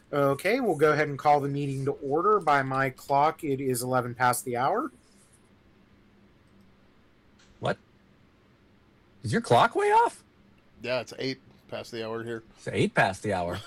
Okay, we'll go ahead and call the meeting to order. By my clock, it is 11 past the hour. What? Is your clock way off? Yeah, it's 8 past the hour here. It's 8 past the hour.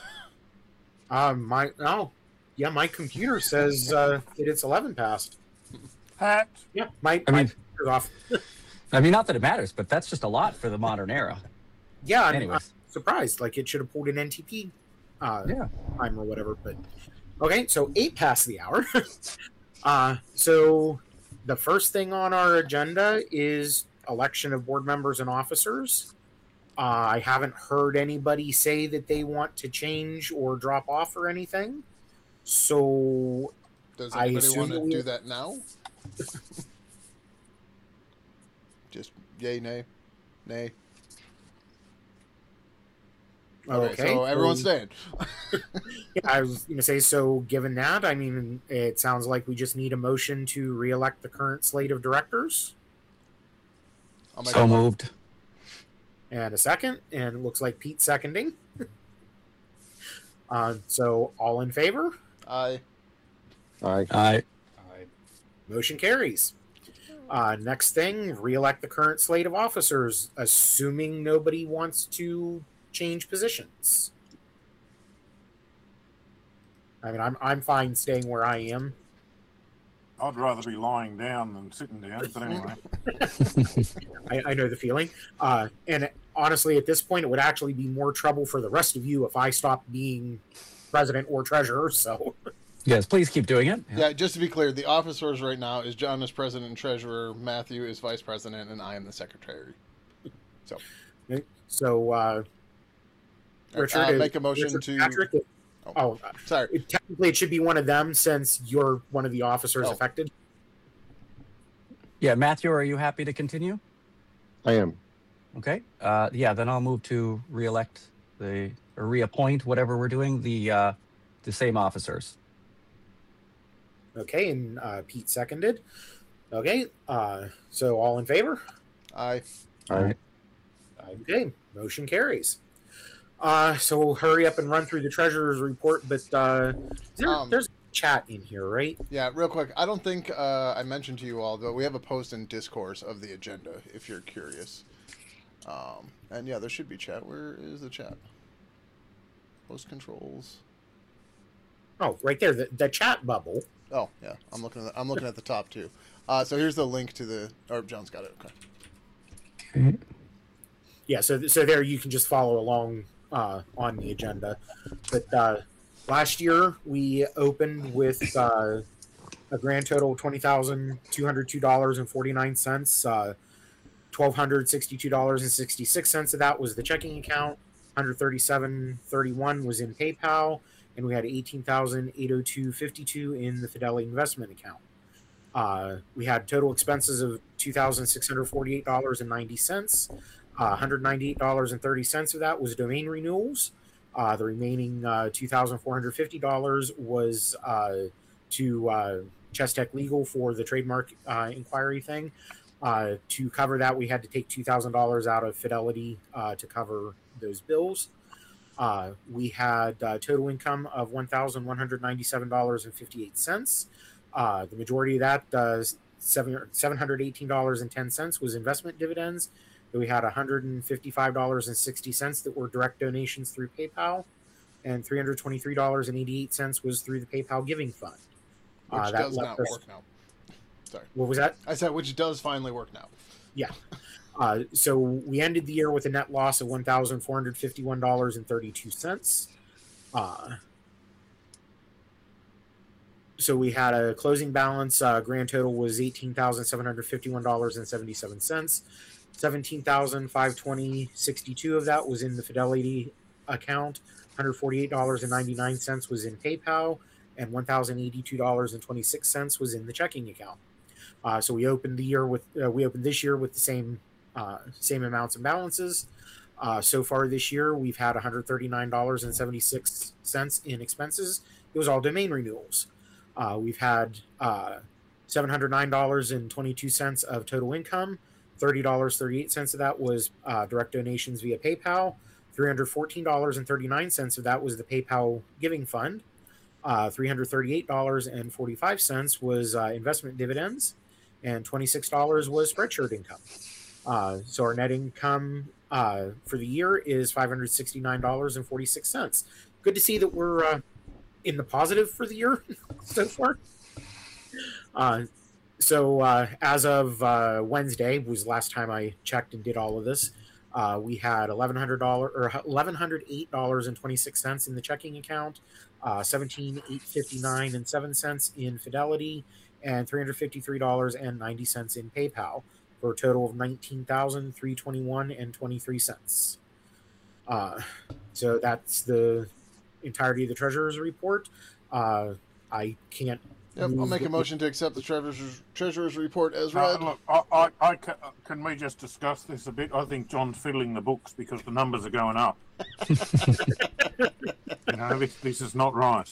My computer says that it's 11 past. Hat. Yeah, my computer's off. Not that it matters, but that's just a lot for the modern era. Yeah, Anyways. I'm surprised. Like, it should have pulled an NTP time or whatever. But okay, so 8 past the hour. So the first thing on our agenda is election of board members and officers. I haven't heard anybody say that they want to change or drop off or anything. So Does I anybody assume want to do that now? Just yay, nay, nay. Okay, so everyone's staying. Yeah, I was going to say, so given that, I mean, it sounds like we just need a motion to re-elect the current slate of directors. So moved. And a second, and it looks like Pete seconding. So all in favor? Aye. Motion carries. Next thing, re-elect the current slate of officers, assuming nobody wants to change positions. I mean, I'm fine staying where I am. I'd rather be lying down than sitting down, but anyway. I know the feeling. And honestly, at this point, it would actually be more trouble for the rest of you if I stopped being president or treasurer. So, yes, please keep doing it. Yeah, just to be clear, the officers right now is John is president and treasurer, Matthew is vice president, and I am the secretary. So Richard, make a motion Richard to Patrick. Sorry. Technically, it should be one of them since you're one of the officers affected. Yeah, Matthew, are you happy to continue? I am. Okay. Then I'll move to re-elect or reappoint, whatever we're doing, the same officers. Okay, and Pete seconded. Okay, so all in favor? Aye. Aye. Okay, motion carries. So we'll hurry up and run through the treasurer's report, but there's a chat in here, right? Yeah, real quick. I don't think I mentioned to you all, but we have a post in Discourse of the agenda, if you're curious. And yeah, there should be chat. Where is the chat? Post controls. Oh, right there, the chat bubble. Oh yeah, I'm looking at the top too. So here's the link to the. Or John's got it. Okay. Yeah, so there you can just follow along on the agenda. But last year we opened with a grand total of $20,202.49. $1,262.66 of that was the checking account. $137.31 was in PayPal, and we had $18,802.52 in the Fidelity investment account. We had total expenses of $2,648.90. $198.30 of that was domain renewals. The remaining $2,450 was to Chestech Legal for the trademark inquiry thing. To cover that, we had to take $2,000 out of Fidelity to cover those bills. We had total income of $1,197.58. The majority of that, $718.10, was investment dividends. We had $155.60 that were direct donations through PayPal, and $323.88 was through the PayPal Giving Fund. Which does not work now. Sorry. What was that? I said, which does finally work now. Yeah. So we ended the year with a net loss of $1,451.32. So we had a closing balance. Grand total was $18,751.77. $17,520.62 of that was in the Fidelity account. $148.99 was in PayPal, and $1,082.26 was in the checking account. So we opened this year with the same amounts and balances. So far this year, we've had $139.76 in expenses. It was all domain renewals. We've had $709.22 of total income. $30.38 of that was direct donations via PayPal. $314.39 of that was the PayPal Giving Fund. $338.45 was investment dividends, and $26 was spreadshirt income. So our net income for the year is $569.46. Good to see that we're in the positive for the year so far. So as of Wednesday was the last time I checked and did all of this. We had $1,108.26 in the checking account, $17,859.07 in Fidelity, and $353.90 in PayPal, for a total of $19,321.23. So that's the entirety of the Treasurer's report. I can't. Yep, I'll make a motion to accept the Treasurer's report as read. Look, can we just discuss this a bit? I think John's fiddling the books because the numbers are going up. This is not right.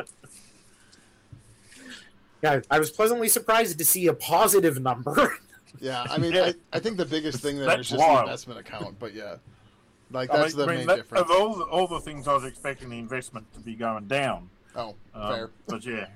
Yeah, I was pleasantly surprised to see a positive number. Yeah, I mean, I think the biggest thing there is just wild. the investment account, but yeah, like that's the main difference. Of all the things I was expecting the investment to be going down. Oh, fair. But yeah.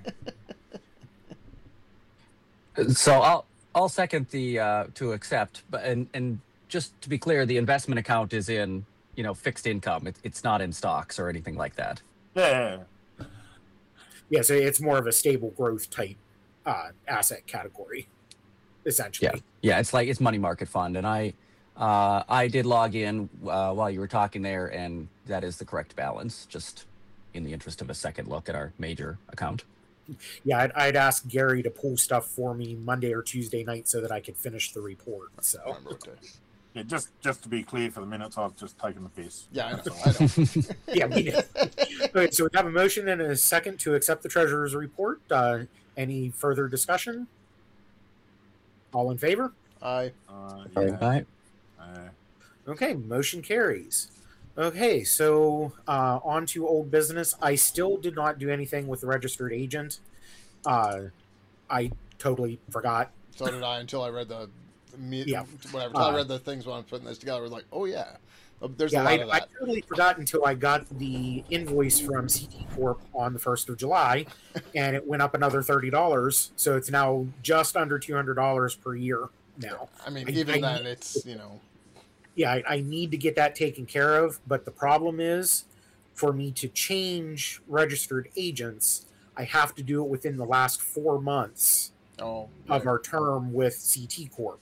So I'll second the to accept, but and just to be clear, the investment account is in fixed income. It's not in stocks or anything like that. Yeah. Yeah, so it's more of a stable growth type asset category, essentially. Yeah, it's money market fund, and I did log in while you were talking there, and that is the correct balance. Just in the interest of a second look at our major account. Yeah, I'd ask Gary to pull stuff for me Monday or Tuesday night so that I could finish the report. So, yeah, just to be clear for the minutes, I've just taken the piss. Yeah, I know. Yeah, we did. Okay, so we have a motion and a second to accept the Treasurer's report. Any further discussion? All in favor? Aye. Aye. Okay, motion carries. Okay, so on to old business. I still did not do anything with the registered agent. I totally forgot. So did I until I read whatever. Until I read the things when I'm putting this together. I was like, oh yeah, there's a lot of that. I totally forgot until I got the invoice from CT Corp on the 1st of July, and it went up another $30. So it's now just under $200 per year now. I mean, it's Yeah, I need to get that taken care of, but the problem is, for me to change registered agents, I have to do it within the last 4 months of our term with CT Corp.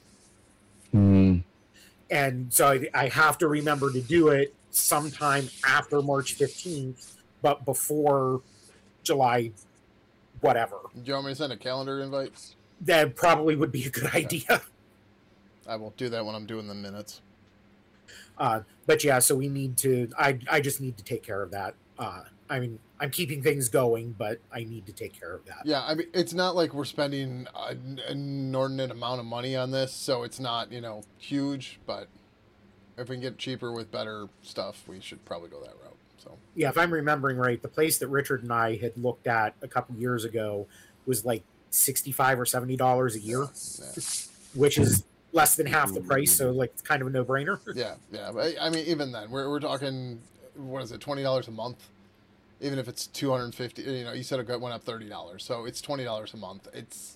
And so I have to remember to do it sometime after March 15th, but before July whatever. Do you want me to send a calendar invite? That probably would be a good idea. I will do that when I'm doing the minutes. But yeah, so we need to, I just need to take care of that. I mean, I'm keeping things going, but I need to take care of that. Yeah, I mean, it's not like we're spending an inordinate amount of money on this, so it's not, huge, but if we can get cheaper with better stuff, we should probably go that route. So yeah, if I'm remembering right, the place that Richard and I had looked at a couple years ago was like $65 or $70 a year, which is less than half the price, so like it's kind of a no-brainer. Yeah. But, I mean, even then, we're talking, what is it, $20 a month? Even if it's $250, you said it went up $30, so it's $20 a month. It's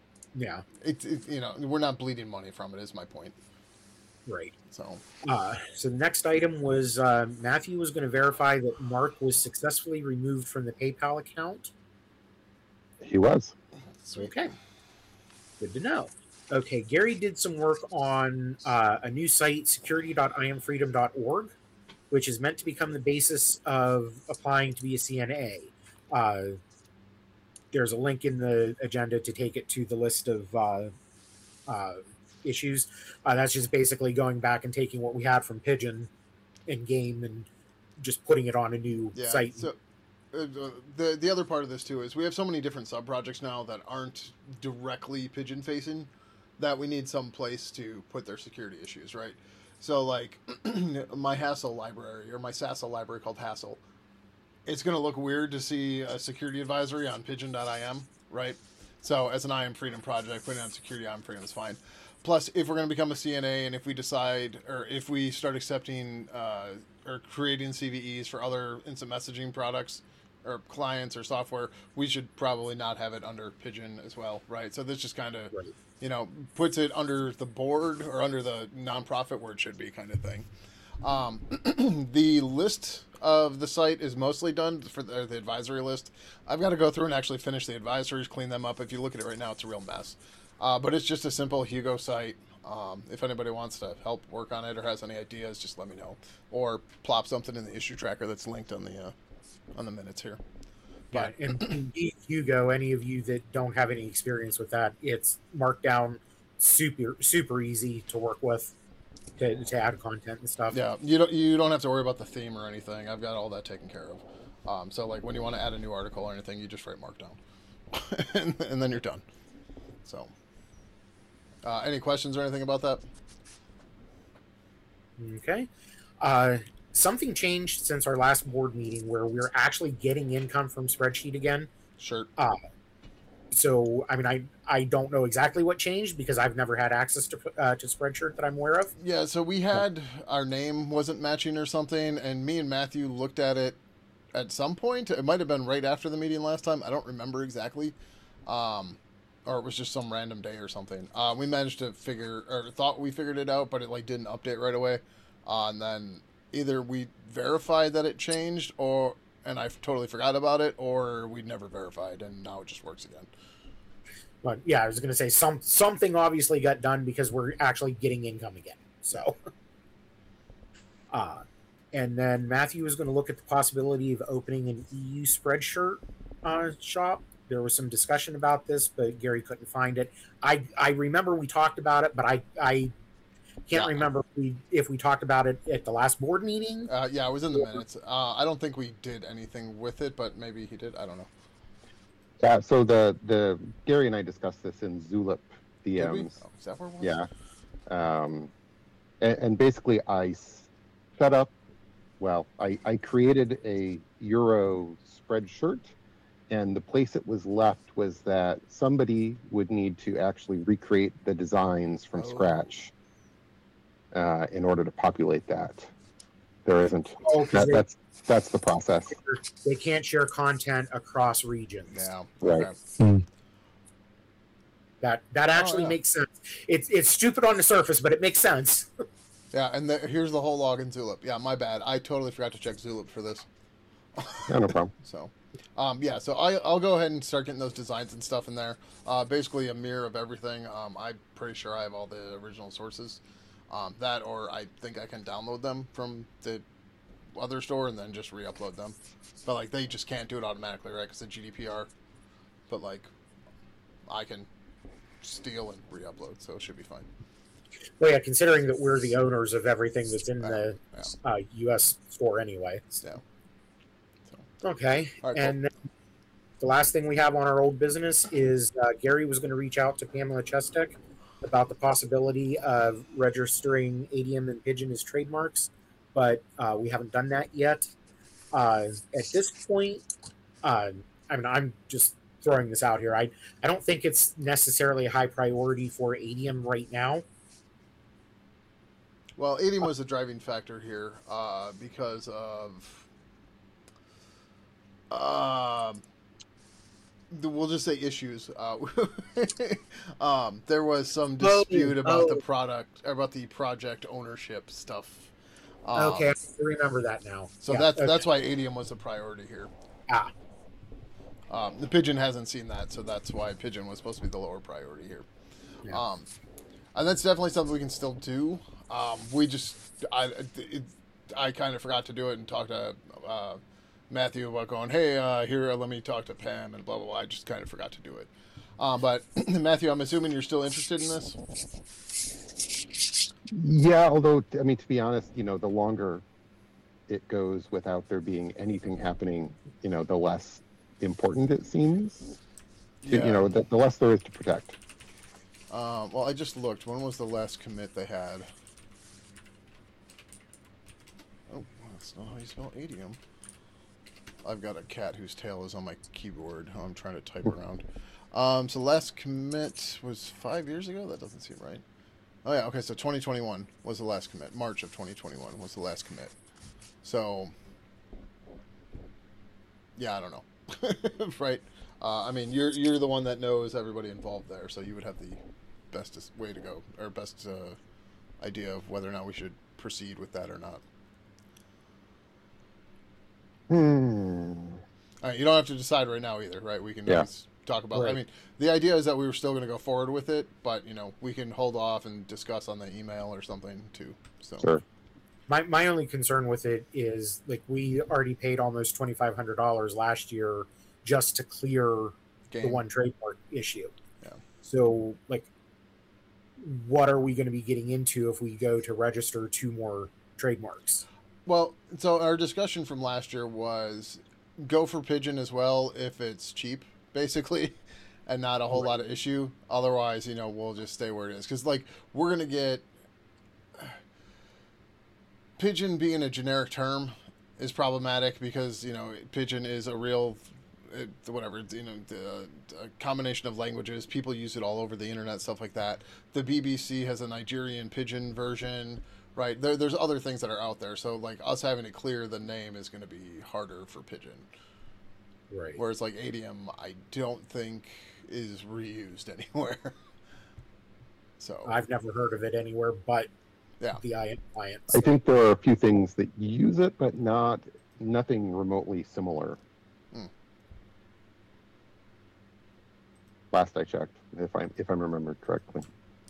we're not bleeding money from it, is my point. Right. So the next item was Matthew was going to verify that Mark was successfully removed from the PayPal account. He was. Sweet. Okay. Good to know. Okay, Gary did some work on a new site, security.imfreedom.org, which is meant to become the basis of applying to be a CNA. There's a link in the agenda to take it to the list of issues. That's just basically going back and taking what we had from Pigeon in game and just putting it on a new site. So the other part of this too is we have so many different sub-projects now that aren't directly Pigeon facing that we need some place to put their security issues, right? So like my Hassel library or my SASL library called Hassel, it's going to look weird to see a security advisory on pigeon.im, right? So as an IM Freedom project, putting on security IM Freedom is fine. Plus, if we're going to become a CNA and if we decide, or if we start accepting or creating CVEs for other instant messaging products or clients or software, we should probably not have it under Pigeon as well, right? So this just kind of, Right. you know, puts it under the board or under the nonprofit where it should be, kind of thing. The list of the site is mostly done for the advisory list. I've got to go through and actually finish the advisories, clean them up. If you look at it right now, it's a real mess. But it's just a simple Hugo site. If anybody wants to help work on it or has any ideas, just let me know. Or plop something in the issue tracker that's linked on the minutes here. Yeah, and indeed, Hugo, any of you that don't have any experience with that, it's Markdown, super easy to work with to add content and stuff. Yeah, you don't have to worry about the theme or anything. I've got all that taken care of. So like when you want to add a new article or anything, you just write Markdown, and then you're done. So, any questions or anything about that? Okay. Something changed since our last board meeting where we're actually getting income from Spreadsheet again. Sure. So, I mean, I don't know exactly what changed because I've never had access to Spreadshirt that I'm aware of. Yeah, so we had our name wasn't matching or something, and me and Matthew looked at it at some point. It might have been right after the meeting last time. I don't remember exactly. Or it was just some random day or something. We managed to thought we figured it out, but it like didn't update right away. And then either we verified that it changed and I totally forgot about it, or we never verified and now it just works again. But yeah, I was going to say something obviously got done because we're actually getting income again. So, and then Matthew was going to look at the possibility of opening an EU Spreadshirt shop. There was some discussion about this, but Gary couldn't find it. I remember we talked about it, but I can't remember if we talked about it at the last board meeting. Yeah, it was in the minutes. I don't think we did anything with it, but maybe he did. I don't know. Yeah, so the Gary and I discussed this in Zulip DMs. Is that where it was? Yeah. And basically I set up, I created a Euro Spreadshirt, and the place it was left was that somebody would need to actually recreate the designs from scratch in order to populate that. There isn't. That's the process. They can't share content across regions. Yeah. Right. Okay. That actually makes sense. It's stupid on the surface, but it makes sense. Yeah, and here's the whole log in Zulip. Yeah, my bad. I totally forgot to check Zulip for this. Yeah, no problem. So, yeah, so I'll go ahead and start getting those designs and stuff in there. Basically a mirror of everything. I'm pretty sure I have all the original sources. That, or I think I can download them from the other store and then just re-upload them. But, like, they just can't do it automatically, right, because of GDPR. But, like, I can steal and re-upload, so it should be fine. Well, yeah, considering that we're the owners of everything that's in the U.S. store anyway. Yeah. Okay, All right, cool. and the last thing we have on our old business is Gary was going to reach out to Pamela Chestek about the possibility of registering ADM and Pigeon as trademarks, but we haven't done that yet. At this point, I mean, I'm just throwing this out here. I don't think it's necessarily a high priority for ADM right now. Well, ADM was a driving factor here because of... we'll just say issues. There was some dispute about the product, about the project ownership stuff. Okay, I remember that now. So yeah, that's why ADM was a priority here. The Pigeon hasn't seen that, so that's why Pigeon was supposed to be the lower priority here. Yeah. And that's definitely something we can still do. I kind of forgot to do it and talk to Matthew about going, hey, here, let me talk to Pam and blah, blah, blah. I just kind of forgot to do it. But Matthew, I'm assuming you're still interested in this? Yeah, although, I mean, to be honest, the longer it goes without there being anything happening, the less important it seems. Yeah. The less there is to protect. Well, I just looked. When was the last commit they had? Oh, that's not how you spell ADM. I've got a cat whose tail is on my keyboard. I'm trying to type around. So last commit was 5 years ago? That doesn't seem right. Oh, yeah. Okay, so 2021 was the last commit. March of 2021 was the last commit. So, Yeah, I don't know. Right. I mean, you're the one that knows everybody involved there, so you would have the best way to go, or best idea of whether or not we should proceed with that or not. All right, you don't have to decide right now either, right? We can always talk about. Right. I mean, the idea is that we were still going to go forward with it, but we can hold off and discuss on the email or something too. So. Sure. My only concern with it is, like, we already paid almost $2,500 last year just to clear the one trademark issue. Yeah. So, like, what are we going to be getting into if we go to register 2 more trademarks? Well, so our discussion from last year was go for Pigeon as well if it's cheap, basically, and not a whole lot of issue. Otherwise, we'll just stay where it is. Because, like, we're going to get... Pigeon being a generic term is problematic because, Pigeon is a real, whatever, a combination of languages. People use it all over the internet, stuff like that. The BBC has a Nigerian Pigeon version, right? There's other things that are out there. So, like, us having to clear the name is going to be harder for Pigeon. Right. Whereas, like, Adium, I don't think is reused anywhere. So I've never heard of it anywhere but the IM client. I think there are a few things that use it, but nothing remotely similar. Last I checked, if I remember correctly.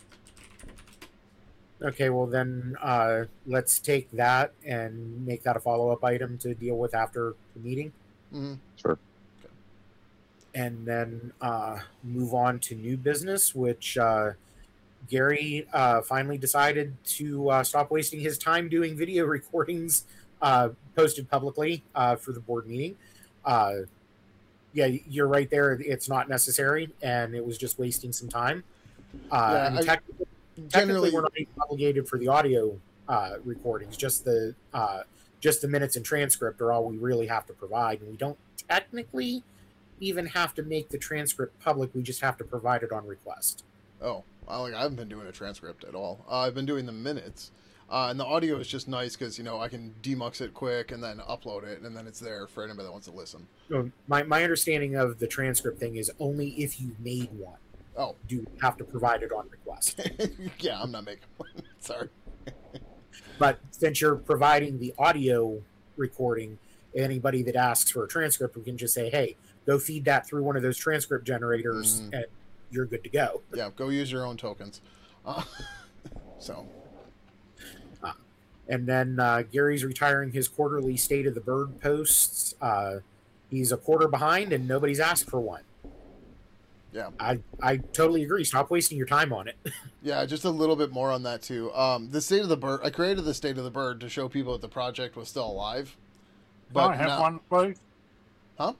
Okay, well then let's take that and make that a follow-up item to deal with after the meeting. Mm-hmm. Sure. And then move on to new business, which Gary finally decided to stop wasting his time doing video recordings posted publicly for the board meeting. Yeah, you're right there. It's not necessary, and it was just wasting some time. Technically, we're not even obligated for the audio recordings. Just the minutes and transcript are all we really have to provide, and we don't technically even have to make the transcript public. We just have to provide it on request. Oh, I haven't been doing a transcript at all. I've been doing the minutes, and the audio is just nice because I can demux it quick and then upload it, and then it's there for anybody that wants to listen. My understanding of the transcript thing is only if you made one. Oh, do you have to provide it on request? Yeah, I'm not making one. Sorry. But since you're providing the audio recording, anybody that asks for a transcript, we can just say, "Hey, go feed that through one of those transcript generators, and you're good to go." Yeah, go use your own tokens. And then Gary's retiring his quarterly State of the Bird posts. He's a quarter behind, and nobody's asked for one. Yeah, I totally agree. Stop wasting your time on it. Yeah, just a little bit more on that too. The State of the Bird. I created the State of the Bird to show people that the project was still alive. But I have one, please. Huh?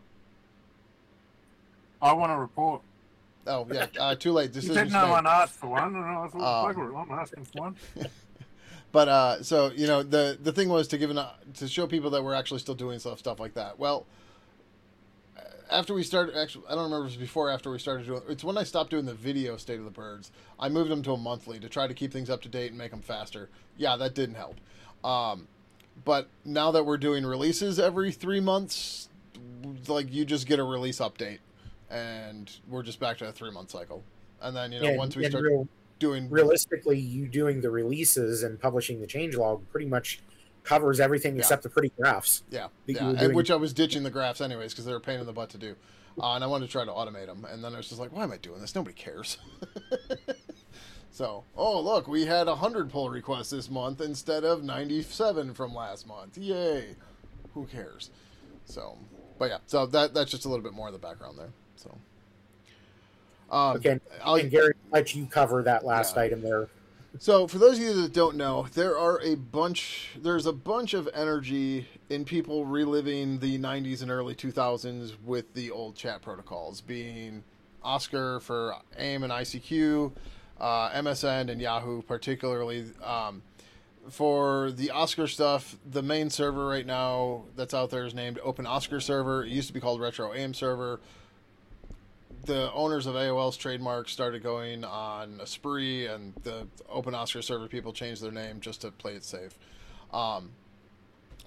I want to report. Oh yeah, too late. You said no one asked for one, and I thought, I'm asking for one. But so the thing was to show people that we're actually still doing stuff like that. Well, after we started, actually, I don't remember if it was before or after we started doing. It's when I stopped doing the video State of the Birds. I moved them to a monthly to try to keep things up to date and make them faster. Yeah, that didn't help. But now that we're doing releases every 3 months, like you just get a release update, and we're just back to a 3-month cycle. And then once we start doing realistically, you doing the releases and publishing the changelog pretty much covers everything except the pretty graphs. Yeah, and which I was ditching the graphs anyways because they were a pain in the butt to do, and I wanted to try to automate them. And then I was just like, why am I doing this? Nobody cares. So, oh look, we had 100 pull requests this month instead of 97 from last month. Yay! Who cares? So, but yeah, so that's just a little bit more of the background there. So, okay, and Gary, let you cover that last item there. So, for those of you that don't know, there's a bunch of energy in people reliving the 90s and early 2000s with the old chat protocols, being Oscar for AIM and ICQ, MSN and Yahoo particularly. For the Oscar stuff, the main server right now that's out there is named Open Oscar Server. It used to be called Retro AIM Server. The owners of AOL's trademark started going on a spree, and the Open Oscar Server people changed their name just to play it safe.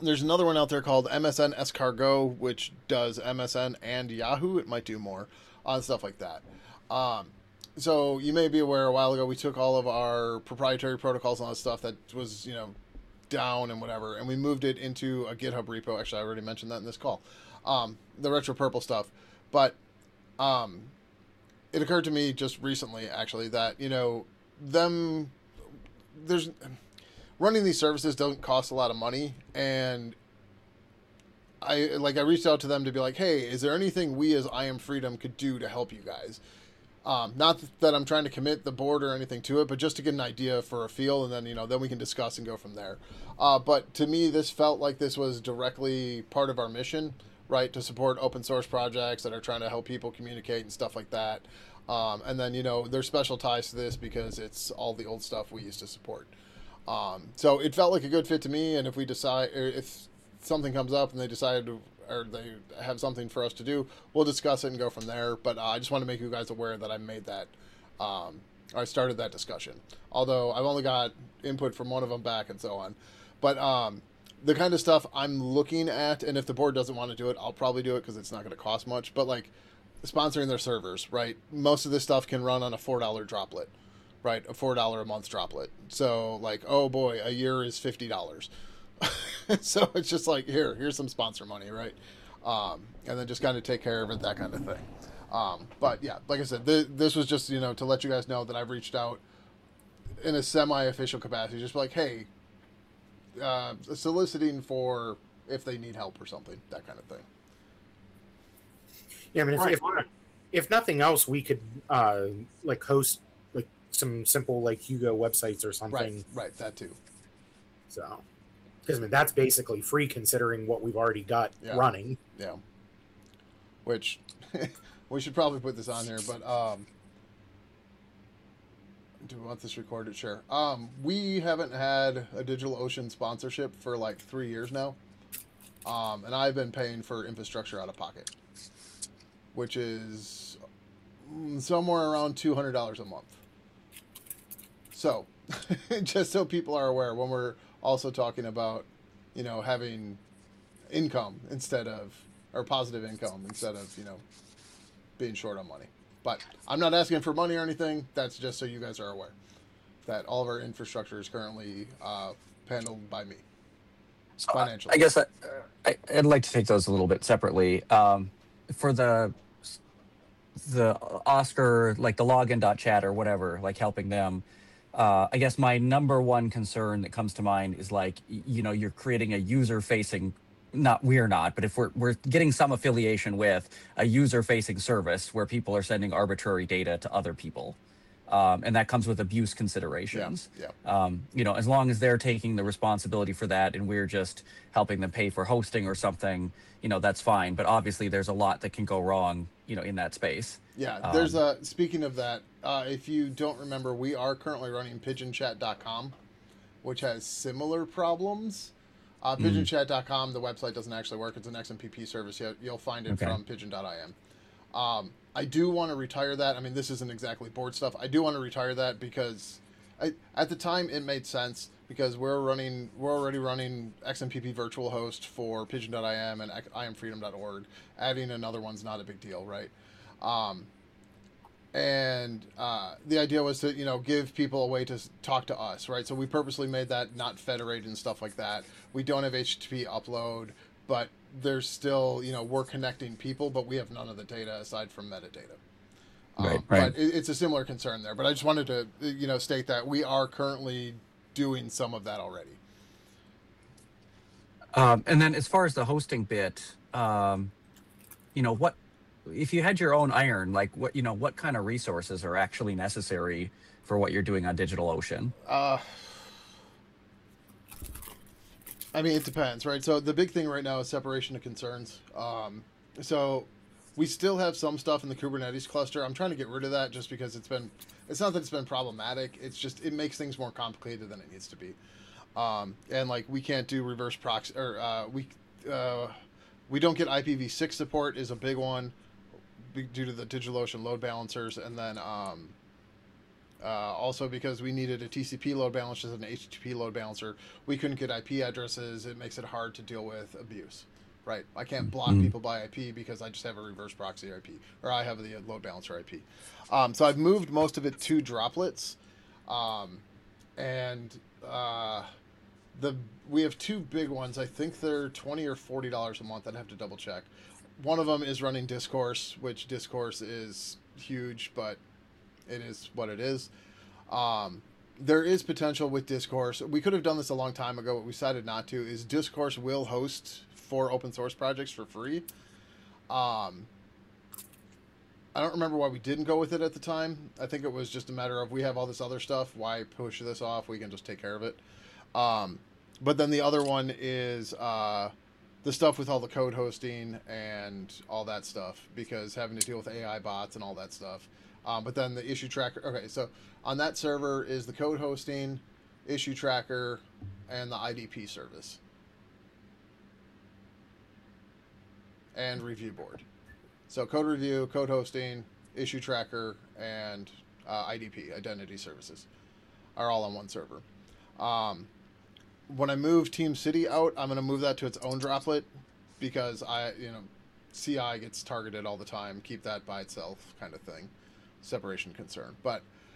There's another one out there called MSN Escargot, which does MSN and Yahoo. It might do more on stuff like that. So you may be aware a while ago we took all of our proprietary protocols and all that stuff that was, down and whatever, and we moved it into a GitHub repo. Actually, I already mentioned that in this call. The Retro Purple stuff. But it occurred to me just recently, actually, that, running these services doesn't cost a lot of money, and I reached out to them to be like, hey, is there anything we as I Am Freedom could do to help you guys? Not that I'm trying to commit the board or anything to it, but just to get an idea for a feel, and then, then we can discuss and go from there. But to me, this felt like this was directly part of our mission, right? To support open source projects that are trying to help people communicate and stuff like that. And then, there's special ties to this because it's all the old stuff we used to support. So it felt like a good fit to me. And if we decide, or if something comes up and they decide to, or they have something for us to do, we'll discuss it and go from there. But I just want to make you guys aware that I made that, I started that discussion. Although I've only got input from one of them back and so on. But the kind of stuff I'm looking at, and if the board doesn't want to do it, I'll probably do it because it's not going to cost much. But like sponsoring their servers, right? Most of this stuff can run on a $4 droplet, right? A $4 a month droplet. So like, oh boy, a year is $50. So it's just like, here's some sponsor money, right? And then just kind of take care of it, that kind of thing. But yeah, like I said, this was just, to let you guys know that I've reached out in a semi-official capacity, just like, hey, soliciting for if they need help or something, that kind of thing. Yeah, I mean, if nothing else, we could host like some simple Hugo websites or something. Right, that too. So, because that's basically free considering what we've already got running. Yeah. Which we should probably put this on here, but do we want this recorded? Sure. We haven't had a DigitalOcean sponsorship for 3 years now. And I've been paying for infrastructure out of pocket, which is somewhere around $200 a month. So, just so people are aware, when we're also talking about, having income instead of, or positive income instead of, being short on money. But I'm not asking for money or anything. That's just so you guys are aware that all of our infrastructure is currently handled by me financially. I guess I'd like to take those a little bit separately. For the Oscar, the login.chat or whatever, helping them, I guess my number one concern that comes to mind is you're creating a user-facing, we're not, but if we're getting some affiliation with a user-facing service where people are sending arbitrary data to other people, and that comes with abuse considerations. Yeah. As long as they're taking the responsibility for that and we're just helping them pay for hosting or something, that's fine. But obviously there's a lot that can go wrong, in that space. Yeah, there's speaking of that, if you don't remember, we are currently running pigeonchat.com, which has similar problems. Pigeonchat.com, the website doesn't actually work. It's an XMPP service. You'll find it from pigeon.im. I do want to retire that. I mean, this isn't exactly board stuff. I do want to retire that because at the time it made sense because we're already running XMPP virtual host for pigeon.im and iamfreedom.org. Adding another one's not a big deal, right? And the idea was to, give people a way to talk to us, right? So we purposely made that not federated and stuff like that. We don't have HTTP upload, but there's still, we're connecting people, but we have none of the data aside from metadata. Right. But it's a similar concern there. But I just wanted to, state that we are currently doing some of that already. And then as far as the hosting bit, what, if you had your own iron, what kind of resources are actually necessary for what you're doing on DigitalOcean? I mean, it depends, right? So the big thing right now is separation of concerns. So we still have some stuff in the Kubernetes cluster. I'm trying to get rid of that just because it's not that it's been problematic. It's just, it makes things more complicated than it needs to be. And we can't do reverse proxy, or we don't get IPv6 support is a big one due to the DigitalOcean load balancers. And then Also, because we needed a TCP load balancer and an HTTP load balancer, we couldn't get IP addresses. It makes it hard to deal with abuse. Right, I can't block people by IP because I just have a reverse proxy IP, or I have the load balancer IP. So I've moved most of it to droplets, and we have two big ones. I think they're $20 or $40 a month. I'd have to double check. One of them is running Discourse, which Discourse is huge, but it is what it is. There is potential with Discourse. We could have done this a long time ago, but we decided not to. Is Discourse will host 4 open source projects for free. I don't remember why we didn't go with it at the time. I think it was just a matter of we have all this other stuff. Why push this off? We can just take care of it. But then the other one is the stuff with all the code hosting and all that stuff, because having to deal with AI bots and all that stuff. But then the issue tracker. Okay, so on that server is the code hosting, issue tracker, and the IDP service. And review board. So code review, code hosting, issue tracker, and IDP, identity services, are all on one server. When I move Team City out, I'm going to move that to its own droplet, because CI gets targeted all the time. Keep that by itself, kind of thing. Separation concern. But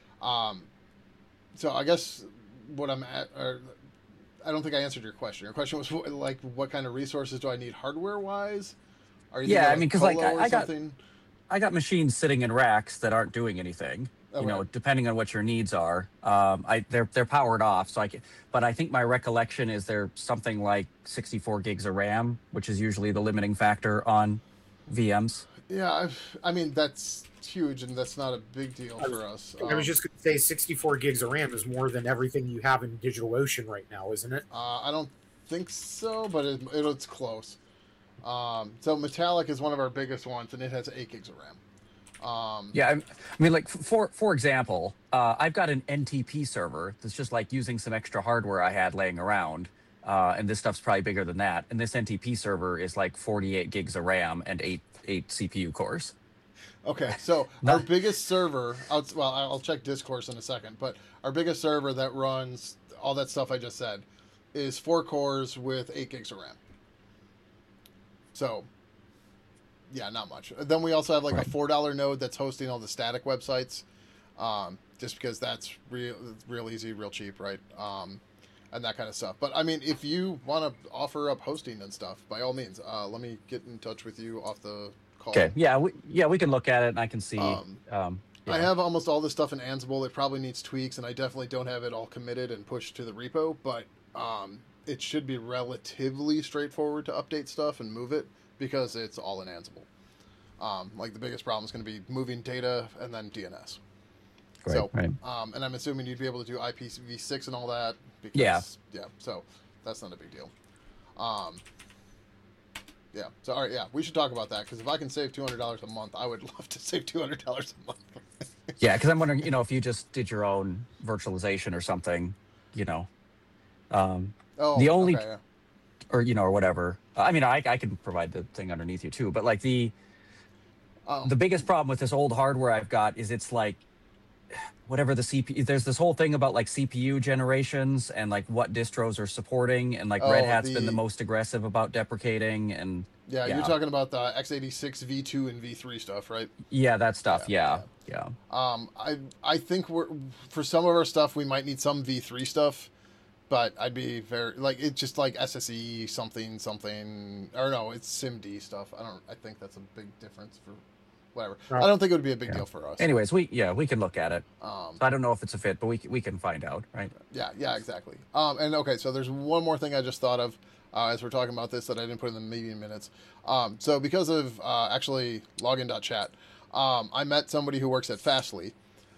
so I guess what I'm at, I don't think I answered your question. Your question was like, what kind of resources do I need hardware wise? Yeah, I mean, because like I got machines sitting in racks that aren't doing anything. Okay. You know, depending on what your needs are. They're powered off, so but I think my recollection is they're something like 64 gigs of RAM, which is usually the limiting factor on VMs. Yeah, I mean that's huge, and that's not a big deal for us. I was just going to say 64 gigs of RAM is more than everything you have in DigitalOcean right now, isn't it? I don't think so, but it's close. So Metallic is one of our biggest ones, and it has 8 gigs of RAM. Yeah, I mean, like for example, I've got an NTP server that's just like using some extra hardware I had laying around, and this stuff's probably bigger than that. And this NTP server is like 48 gigs of RAM and eight CPU cores. Okay, so our biggest server, I'll check Discourse in a second, but our biggest server that runs all that stuff I just said is 4 cores with 8 gigs of RAM. So, yeah, not much. Then we also have like a $4 node that's hosting all the static websites, just because that's real easy, real cheap, right? And that kind of stuff. But I mean, if you want to offer up hosting and stuff, by all means, let me get in touch with you off the call. Okay. Yeah. We can look at it, and I can see. I have almost all this stuff in Ansible. It probably needs tweaks, and I definitely don't have it all committed and pushed to the repo. But it should be relatively straightforward to update stuff and move it, because it's all in Ansible. Like the biggest problem is going to be moving data and then DNS. Right, so, right. And I'm assuming you'd be able to do IPv6 and all that. Because, yeah. So that's not a big deal. Yeah. So all right. Yeah, we should talk about that, because if I can save $200 a month, I would love to save $200 a month. Yeah, because I'm wondering, if you just did your own virtualization or something, the only, okay, yeah. or whatever. I mean, I can provide the thing underneath you too, but like the biggest problem with this old hardware I've got is it's like, whatever the CPU, there's this whole thing about like CPU generations and like what distros are supporting, and like Red Hat's been the most aggressive about deprecating, and yeah, you're talking about the x86 V2 and V3 stuff, right? Yeah, that stuff. Yeah. I think for some of our stuff we might need some V3 stuff, but I'd be very it's just like SSE something, or no, it's SIMD stuff. I think that's a big difference for whatever. I don't think it would be a big deal for us. Anyways, we can look at it. I don't know if it's a fit, but we can find out, right? Yeah, exactly. And okay, so there's one more thing I just thought of as we're talking about this that I didn't put in the meeting minutes. So because of actually login.chat, I met somebody who works at Fastly,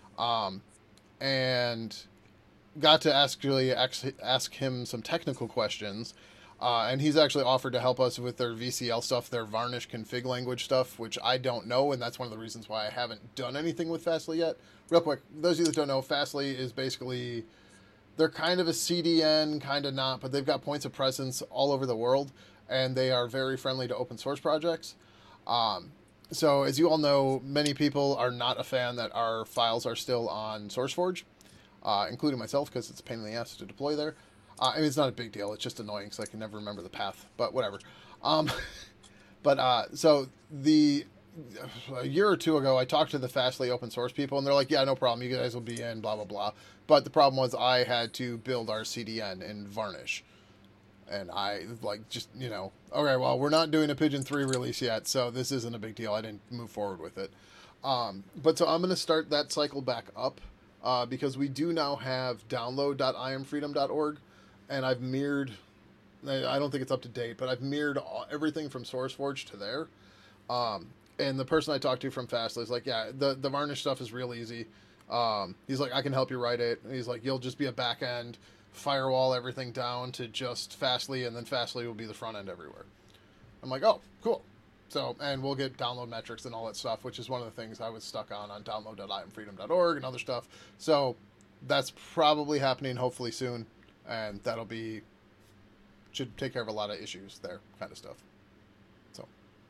and got to ask him some technical questions. And he's actually offered to help us with their VCL stuff, their varnish config language stuff, which I don't know, and that's one of the reasons why I haven't done anything with Fastly yet. Real quick, those of you that don't know, Fastly is basically, they're kind of a CDN, kind of not, but they've got points of presence all over the world, and they are very friendly to open source projects. So, as you all know, many people are not a fan that our files are still on SourceForge, including myself, because it's a pain in the ass to deploy there. I mean, it's not a big deal. It's just annoying because I can never remember the path, but whatever. Um, so a year or two ago, I talked to the Fastly open source people, and they're like, yeah, no problem. You guys will be in, blah, blah, blah. But the problem was I had to build our CDN in Varnish. And I, just, okay, well, we're not doing a Pigeon 3 release yet, so this isn't a big deal. I didn't move forward with it. But so I'm going to start that cycle back up, because we do now have download.iamfreedom.org, and I've mirrored, I don't think it's up to date, but I've mirrored everything from SourceForge to there. And the person I talked to from Fastly is like, yeah, the Varnish stuff is real easy. He's like, I can help you write it. And he's like, you'll just be a back end, firewall everything down to just Fastly, and then Fastly will be the front end everywhere. I'm like, oh, cool. So, and we'll get download metrics and all that stuff, which is one of the things I was stuck on download.iamfreedom.org and other stuff. So that's probably happening hopefully soon, and should take care of a lot of issues there, kind of stuff. So.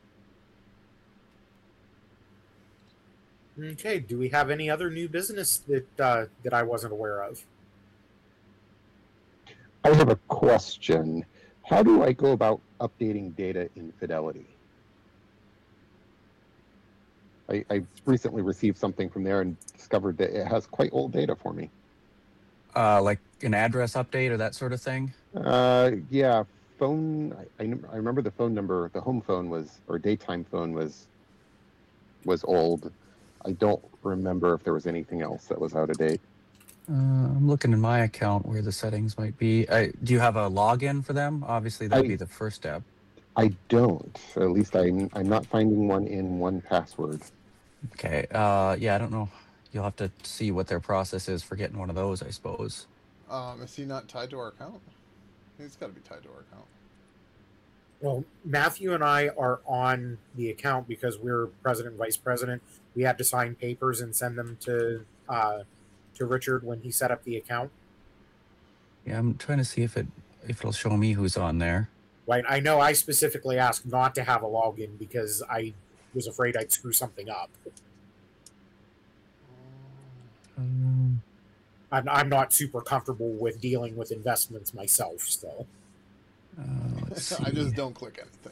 Okay, do we have any other new business that I wasn't aware of? I have a question. How do I go about updating data in Fidelity? I recently received something from there and discovered that it has quite old data for me. Like an address update or that sort of thing? Yeah, phone. I remember the phone number. The home phone or daytime phone was old. I don't remember if there was anything else that was out of date. I'm looking in my account where the settings might be. Do you have a login for them? Obviously, that'd be the first step. I don't. At least I'm not finding one in 1Password. Okay. Yeah, I don't know. You'll have to see what their process is for getting one of those, I suppose. Is he not tied to our account? He's got to be tied to our account. Well, Matthew and I are on the account because we're president and vice president. We had to sign papers and send them to Richard when he set up the account. Yeah, I'm trying to see if it'll show me who's on there. Right. I know I specifically asked not to have a login because I was afraid I'd screw something up. I'm not super comfortable with dealing with investments myself, so. Let's see. I just don't click anything.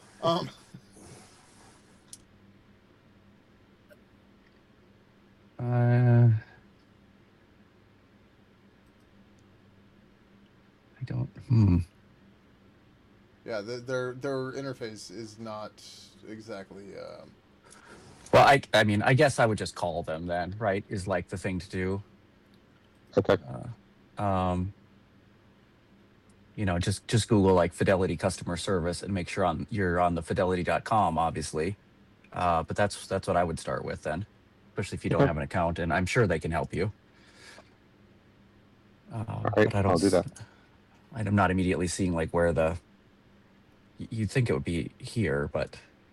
I don't. Yeah, their interface is not exactly. Well, I mean, I guess I would just call them then, right? Is like the thing to do. Okay. Just Google like Fidelity customer service and make sure you're on the fidelity.com, obviously. But that's what I would start with then, especially if you don't have an account, and I'm sure they can help you. All right, I'll do that. I'm not immediately seeing like where you'd think it would be here, but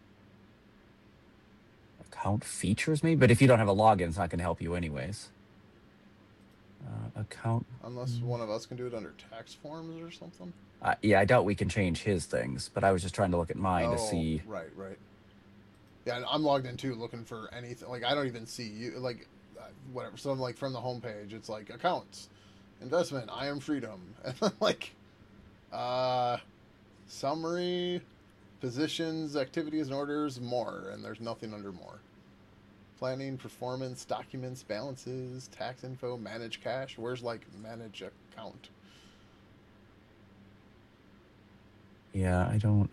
account features maybe. But if you don't have a login, it's not going to help you anyways. Account. Unless one of us can do it under tax forms or something. Yeah, I doubt we can change his things, but I was just trying to look at mine to see. Right. Yeah, and I'm logged in too, looking for anything. Like I don't even see you. Like whatever. So I'm like from the homepage, it's like accounts, investment, I am freedom, and then like summary, positions, activities and orders, more, and there's nothing under more. Planning, performance, documents, balances, tax info, manage cash. Where's like manage account? Yeah, I don't.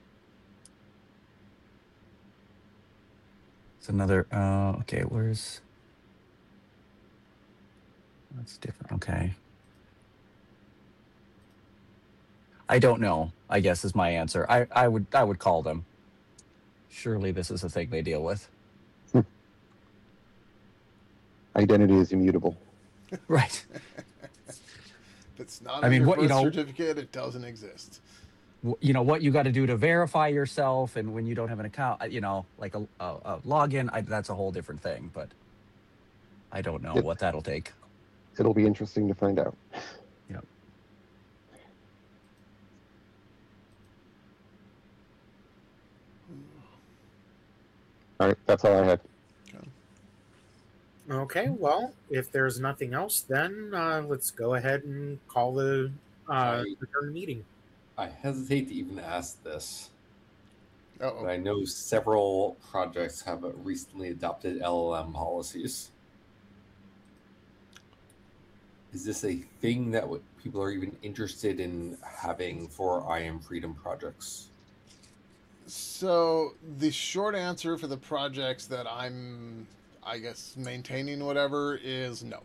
It's another. Okay, where's? That's different. Okay. I don't know, I guess is my answer. I would call them. Surely this is a thing they deal with. Identity is immutable. Right. If it's not on your birth certificate, it doesn't exist. What you got to do to verify yourself, and when you don't have an account, like a login, that's a whole different thing. But I don't know what that'll take. It'll be interesting to find out. Yep. All right, that's all I had. Okay, well, if there's nothing else, then let's go ahead and call the return meeting. I hesitate to even ask this, Uh-oh. but I know several projects have recently adopted LLM policies. Is this a thing that people are even interested in having for I Am Freedom projects? So the short answer for the projects that I'm, I guess, maintaining whatever is no.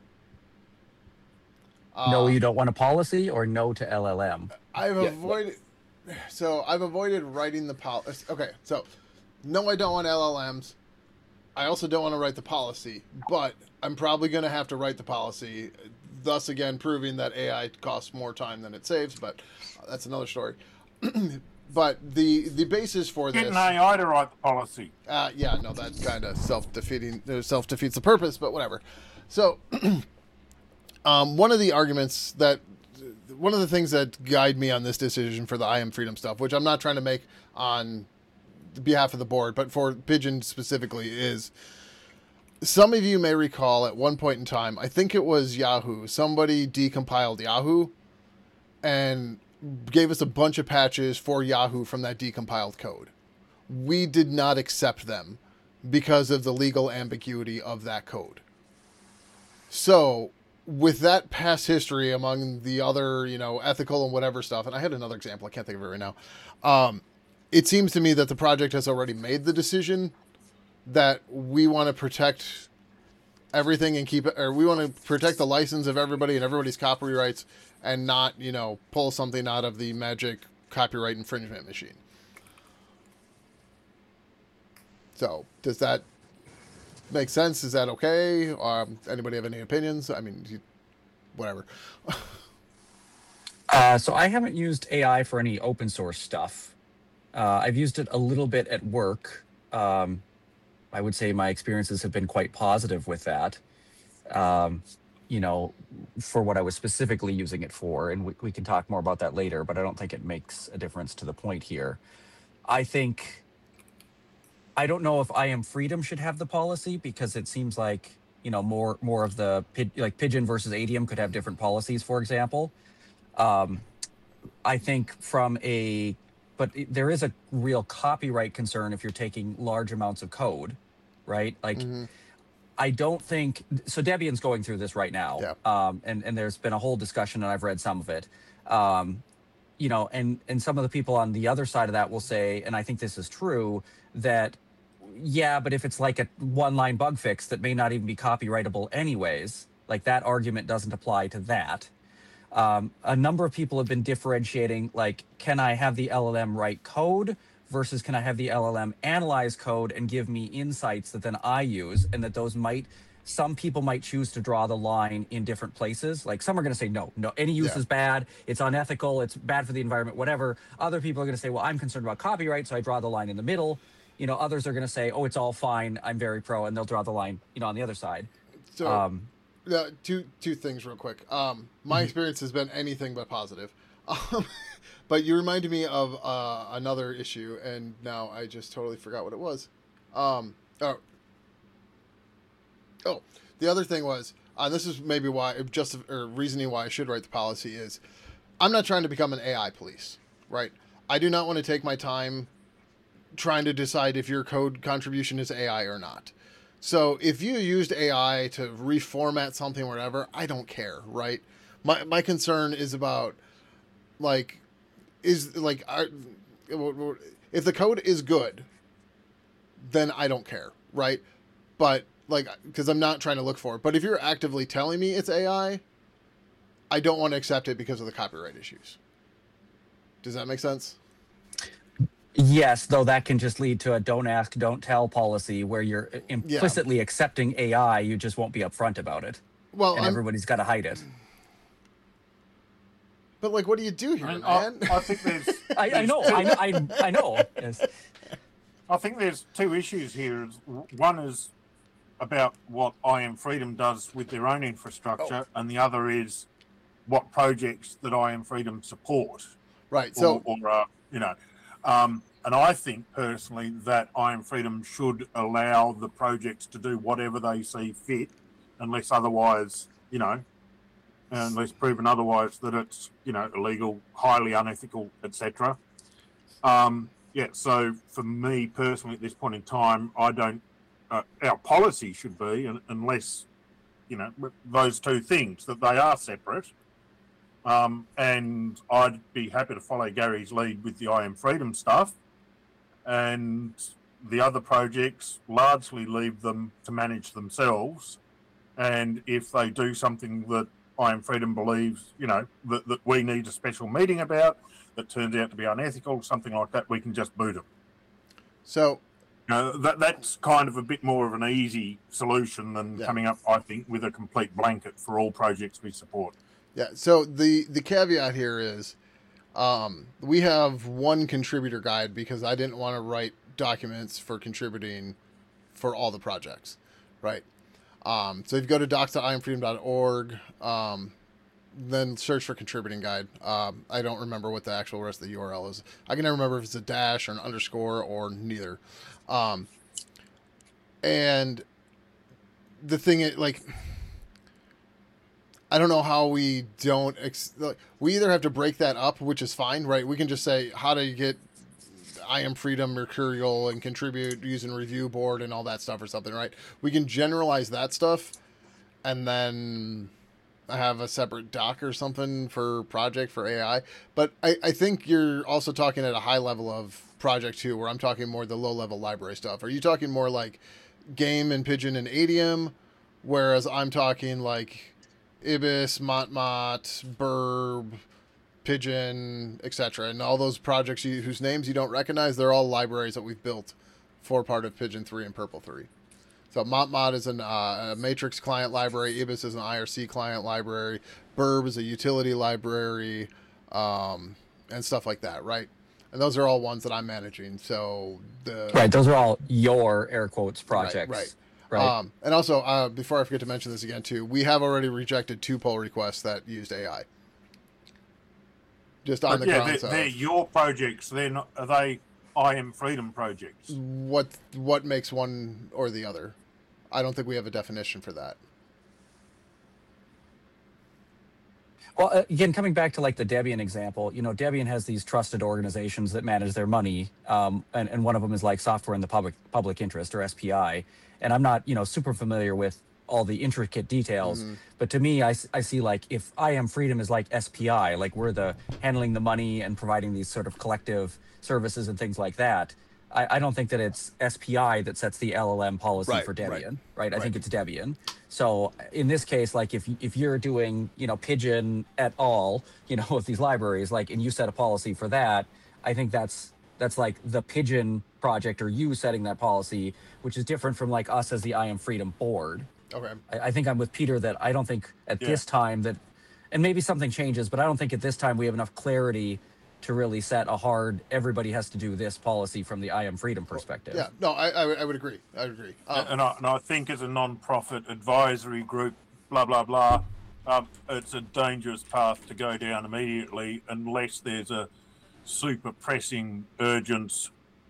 No, you don't want a policy, or no to LLM? I've avoided. So I've avoided writing the policy. Okay, so no, I don't want LLMs. I also don't want to write the policy, but I'm probably going to have to write the policy. Thus, again, proving that AI costs more time than it saves. But that's another story. But the basis for this. Get an AI to write the policy. Yeah, no, that kind of self defeats the purpose. But whatever. So, one of the things that guide me on this decision for the I Am Freedom stuff, which I'm not trying to make on behalf of the board, but for Pigeon specifically, is some of you may recall at one point in time, I think it was Yahoo, somebody decompiled Yahoo and gave us a bunch of patches for Yahoo from that decompiled code. We did not accept them because of the legal ambiguity of that code. So, with that past history among the other, ethical and whatever stuff, and I had another example, I can't think of it right now. It seems to me that the project has already made the decision that we want to protect everything and keep it, or we want to protect the license of everybody and everybody's copyrights and not, pull something out of the magic copyright infringement machine. So, does that make sense? Is that okay? Anybody have any opinions? I mean, whatever. So I haven't used AI for any open source stuff. I've used it a little bit at work. I would say my experiences have been quite positive with that, for what I was specifically using it for. And we can talk more about that later, but I don't think it makes a difference to the point here. I don't know if I Am Freedom should have the policy, because it seems like, more of the, like Pigeon versus Adium could have different policies, for example. I think but there is a real copyright concern if you're taking large amounts of code, right? Like, I don't think, so Debian's going through this right now. Yeah. And there's been a whole discussion, and I've read some of it. And some of the people on the other side of that will say, and I think this is true, that, yeah, but if it's like a one-line bug fix that may not even be copyrightable anyways, like that argument doesn't apply to that. A number of people have been differentiating, like, can I have the LLM write code versus can I have the LLM analyze code and give me insights that then I use, and that some people might choose to draw the line in different places. Like, some are going to say, no, any use is bad. It's unethical. It's bad for the environment, whatever. Other people are going to say, well, I'm concerned about copyright, so I draw the line in the middle. Others are going to say, oh, it's all fine. I'm very pro, and they'll draw the line, on the other side. So, two things real quick. My experience has been anything but positive. But you reminded me of another issue, and now I just totally forgot what it was. The other thing was, this is maybe why, reasoning why I should write the policy is, I'm not trying to become an AI police, right? I do not want to take my time trying to decide if your code contribution is AI or not. So if you used AI to reformat something or whatever, I don't care, right? My concern is about, if the code is good, then I don't care, right? But, because I'm not trying to look for it. But if you're actively telling me it's AI, I don't want to accept it because of the copyright issues. Does that make sense? Yes, though that can just lead to a don't ask, don't tell policy where you're implicitly accepting AI. You just won't be upfront about it. Well, and everybody's got to hide it. But what do you do here, man? I think there's. I know. Yes. I think there's two issues here. One is about what I Am Freedom does with their own infrastructure, and the other is what projects that I Am Freedom support. Right. So, And I think personally that I Am Freedom should allow the projects to do whatever they see fit, unless otherwise, unless proven otherwise that it's, illegal, highly unethical, etc. So for me personally, at this point in time, I don't. Our policy should be, unless, those two things, that they are separate. And I'd be happy to follow Gary's lead with the I Am Freedom stuff, and the other projects largely leave them to manage themselves. And if they do something that I Am Freedom believes, that we need a special meeting about, that turns out to be unethical, something like that, we can just boot them. So that's kind of a bit more of an easy solution than coming up, I think, with a complete blanket for all projects we support. Yeah. So the caveat here is, we have one contributor guide because I didn't want to write documents for contributing for all the projects, right? So if you go to docs.iamfreedom.org, then search for contributing guide. I don't remember what the actual rest of the URL is. I can never remember if it's a dash or an underscore or neither. And the thing is, like, I don't know how we don't. We either have to break that up, which is fine, right? We can just say, how do you get I Am Freedom Mercurial and contribute using review board and all that stuff or something, right? We can generalize that stuff, and then have a separate doc or something for project for AI. But I think you're also talking at a high level of project too, where I'm talking more the low level library stuff. Are you talking more like Game and Pigeon and Adium, whereas I'm talking like Ibis, Motmot, Burb, Pigeon, etc., and all those projects whose names you don't recognize? They're all libraries that we've built for part of Pigeon 3 and Purple 3. So Motmot is a Matrix client library. Ibis is an IRC client library. Burb is a utility library, and stuff like that, right? And those are all ones that I'm managing. So right, those are all your air quotes projects. Right. And also, before I forget to mention this again too, we have already rejected 2 pull requests that used AI. Just on the grounds they're your projects. They're not. Are they I Am Freedom projects? What makes one or the other? I don't think we have a definition for that. Well, again, coming back to like the Debian example, Debian has these trusted organizations that manage their money, and one of them is like Software in the Public Interest, or SPI. And I'm not, super familiar with all the intricate details, but to me, I see like if I Am Freedom is like SPI, like we're the handling the money and providing these sort of collective services and things like that. I don't think that it's SPI that sets the LLM policy for Debian, right? I think it's Debian. So in this case, like if you're doing, Pigeon et al, with these libraries, like, and you set a policy for that, I think that's like the Pigeon project or you setting that policy, which is different from like us as the I Am Freedom board. Okay. I think I'm with Peter that I don't think at this time that, and maybe something changes, but I don't think at this time we have enough clarity to really set a hard, everybody has to do this policy from the I Am Freedom perspective. Yeah, no, I would agree. I would agree. And I think as a non-profit advisory group, blah, blah, blah, it's a dangerous path to go down immediately unless there's a super pressing, urgent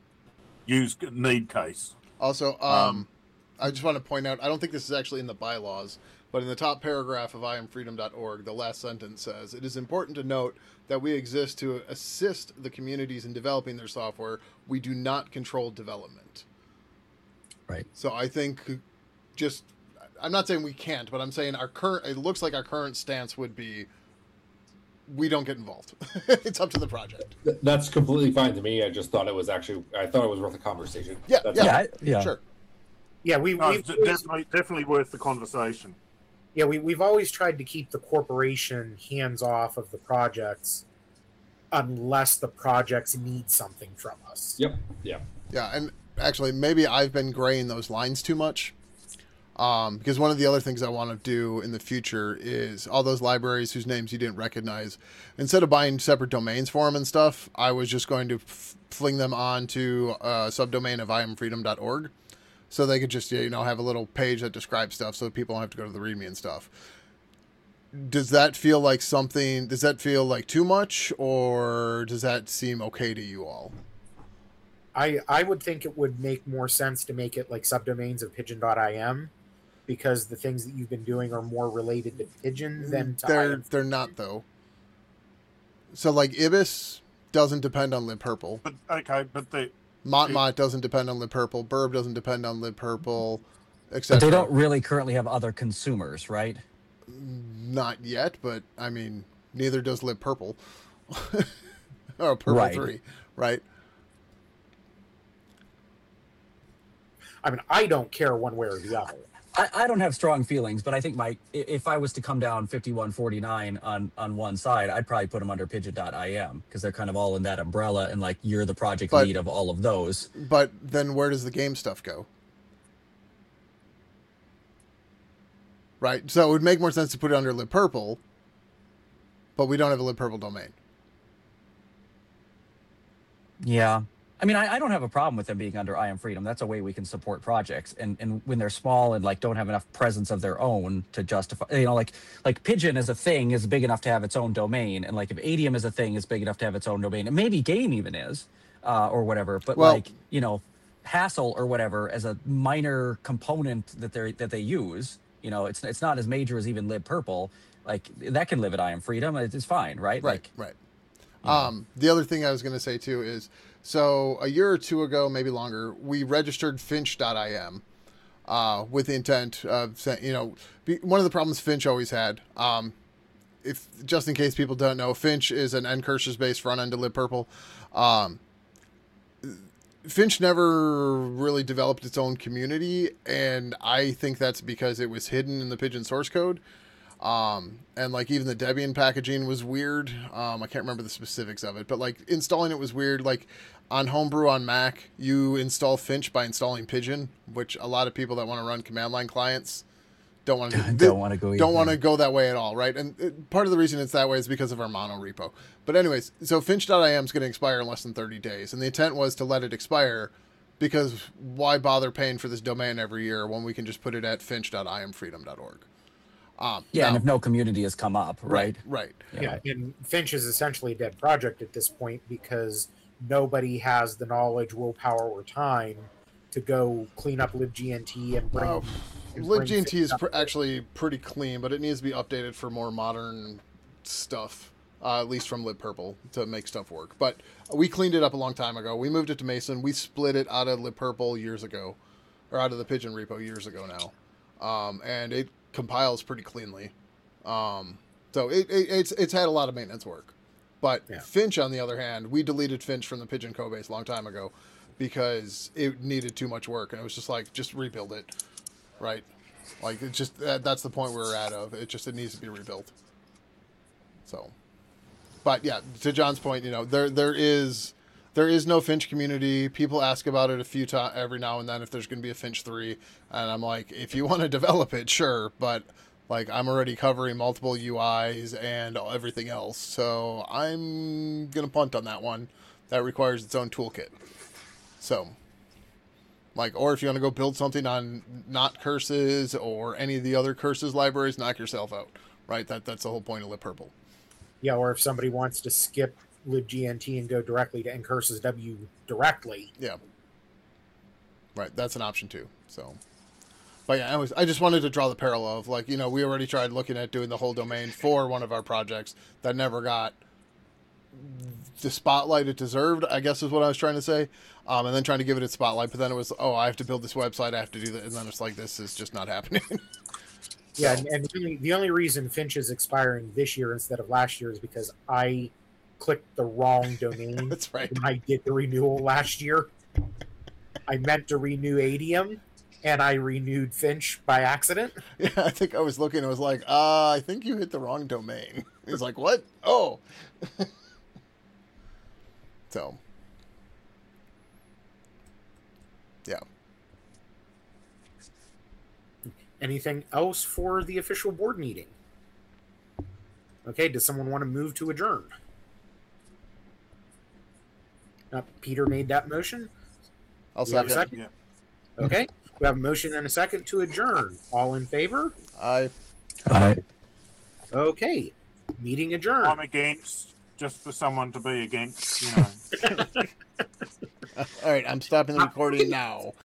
need case. Also, I just want to point out, I don't think this is actually in the bylaws, but in the top paragraph of iamfreedom.org, the last sentence says, "It is important to note that we exist to assist the communities in developing their software. We do not control development." Right. So I think I'm not saying we can't, but I'm saying it looks like our current stance would be, we don't get involved. It's up to the project. That's completely fine to me. I just thought it was worth a conversation. Yeah, sure. Yeah, definitely worth the conversation. Yeah, we've always tried to keep the corporation hands off of the projects unless the projects need something from us. Yep. Yeah. Yeah, and actually, maybe I've been graying those lines too much. Because one of the other things I want to do in the future is all those libraries whose names you didn't recognize, instead of buying separate domains for them and stuff, I was just going to fling them onto a subdomain of iamfreedom.org. So they could just, have a little page that describes stuff so people don't have to go to the README and stuff. Does that feel like too much, or does that seem okay to you all? I would think it would make more sense to make it like subdomains of pigeon.im, because the things that you've been doing are more related to Pigeon than to they're not though. So like Ibis doesn't depend on libpurple. But okay, but Mott doesn't depend on libpurple. Burb doesn't depend on libpurple, But etc. they don't really currently have other consumers, right? Not yet, but I mean, neither does libpurple. Or Purple Right. 3, right? I mean, I don't care one way or the other. I don't have strong feelings, but I think if I was to come down 5149 on one side, I'd probably put them under pigeon.im, because they're kind of all in that umbrella, and like you're the project But- lead of all of those. But then where does the game stuff go? Right? So it would make more sense to put it under libpurple, but we don't have a libpurple domain. Yeah. I mean, I don't have a problem with them being under I Am Freedom. That's a way we can support projects. And when they're small and like don't have enough presence of their own to justify, you know, like Pigeon as a thing is big enough to have its own domain. And like if Adium as a thing is big enough to have its own domain, and maybe Game even is, or whatever. But Well- like, you know, Hassle or whatever as a minor component that they use, you know, it's not as major as even libpurple. Like that can live at I Am Freedom. It's fine, right? Right, Like, right. The other thing I was going to say too is, so a year or two ago, maybe longer, we registered Finch.im with the intent of, one of the problems Finch always had, if just in case people don't know, Finch is an ncurses based front end to libpurple. Finch never really developed its own community, and I think that's because it was hidden in the Pigeon source code. And like even the Debian packaging was weird. I can't remember the specifics of it, but like installing it was weird. Like on Homebrew on Mac, you install Finch by installing Pigeon, which a lot of people that want to run command line clients don't want to don't want to go. don't want to go that way at all, right? And part of the reason it's that way is because of our mono repo. But anyways, so Finch.im is going to expire in less than 30 days, and the intent was to let it expire, because why bother paying for this domain every year when we can just put it at finch.imfreedom.org? Yeah, and now- if no community has come up, right? Right. Yeah, and Finch is essentially a dead project at this point, because nobody has the knowledge, willpower, or time to go clean up libgnt and bring. Oh, and bring libgnt Finch is up. actually pretty clean, but it needs to be updated for more modern stuff, at least from libpurple, to make stuff work. But we cleaned it up a long time ago. We moved it to Mason. We split it out of libpurple years ago, or out of the Pigeon repo years ago now, and it compiles pretty cleanly. So it's had a lot of maintenance work. But Yeah. Finch, on the other hand, we deleted Finch from the Pigeon code base a long time ago because it needed too much work, and it was just like, just rebuild it, right? Like, it just that's the point we're at of it. It needs to be rebuilt. So, but yeah, to John's point, there is no Finch community. People ask about it a few times every now and then if there's going to be a Finch 3, and I'm like, if you want to develop it, sure, but like I'm already covering multiple UIs and everything else, so I'm going to punt on that one. That requires its own toolkit. So, like, or if you want to go build something on not curses or any of the other curses libraries, knock yourself out, right? That's the whole point of libpurple. Yeah, or if somebody wants to skip libgnt and go directly to ncurses w directly. Yeah. Right, that's an option too. So, but yeah, anyways, I just wanted to draw the parallel of, like, we already tried looking at doing the whole domain for one of our projects that never got the spotlight it deserved, I guess is what I was trying to say. And then trying to give it its spotlight, but then it was, I have to build this website, I have to do that, and then it's like, this is just not happening. Yeah, So- and the only reason Finch is expiring this year instead of last year is because I clicked the wrong domain That's right. when I did the renewal last year. I meant to renew Adium, and I renewed Finch by accident. Yeah, I think I was looking, I was like, I think you hit the wrong domain. It's like, what? Oh. So. Yeah. Anything else for the official board meeting? Okay, does someone want to move to adjourn? Peter made that motion. I'll We have a second. second? Yeah. Okay, we have a motion and a second to adjourn. All in favor? I Okay, meeting adjourned. I'm against, just for someone to be against, All right, I'm stopping the recording now.